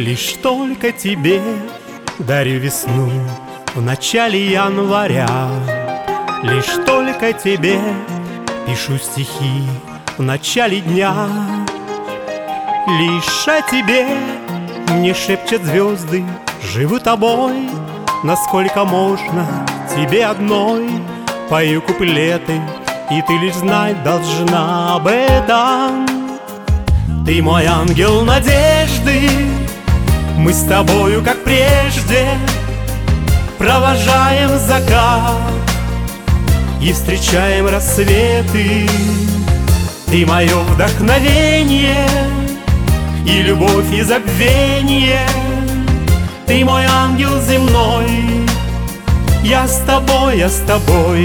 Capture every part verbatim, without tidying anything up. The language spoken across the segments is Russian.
Лишь только тебе дарю весну в начале января. Лишь только тебе пишу стихи в начале дня. Лишь о тебе мне шепчут звезды, живу тобой, насколько можно тебе одной. Пою куплеты, и ты лишь знать должна об этом. Ты мой ангел надежды, мы с тобою, как прежде, провожаем закат и встречаем рассветы. Ты мое вдохновение и любовь, и забвение. Ты мой ангел земной, я с тобой, я с тобой.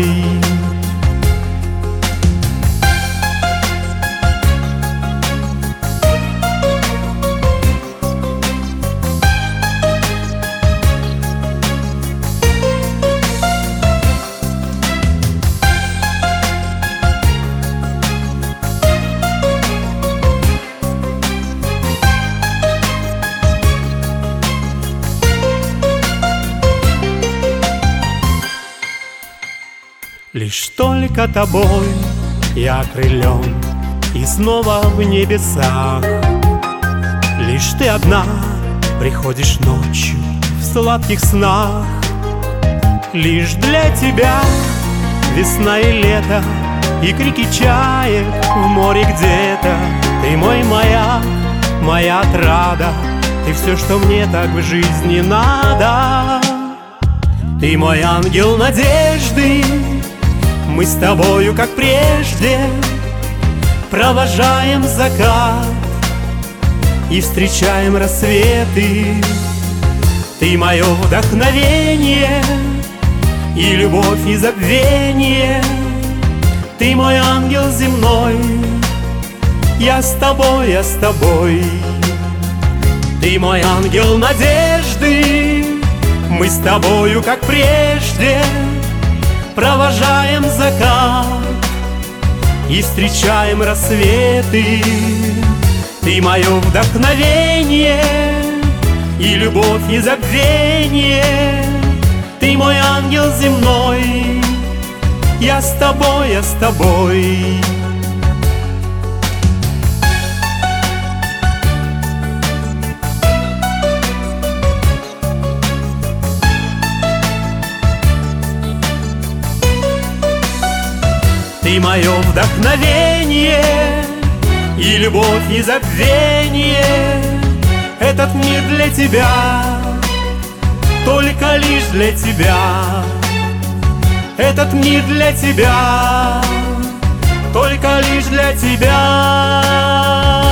Лишь только тобой я окрылен и снова в небесах. Лишь ты одна приходишь ночью в сладких снах. Лишь для тебя весна и лето, и крики чаек в море где-то. Ты мой маяк, моя отрада, ты все, что мне так в жизни надо. Ты мой ангел надежды, мы с тобою, как прежде, провожаем закат и встречаем рассветы. Ты мое вдохновение и любовь, и забвение. Ты мой ангел земной, я с тобой, я с тобой. Ты мой ангел надежды, мы с тобою, как прежде, провожаем закат и встречаем рассветы. Ты мое вдохновение и любовь, и забвение. Ты мой ангел земной, я с тобой, я с тобой. Ты мое вдохновение и любовь, и забвение. Этот мир для тебя, только лишь для тебя. Этот мир для тебя, только лишь для тебя.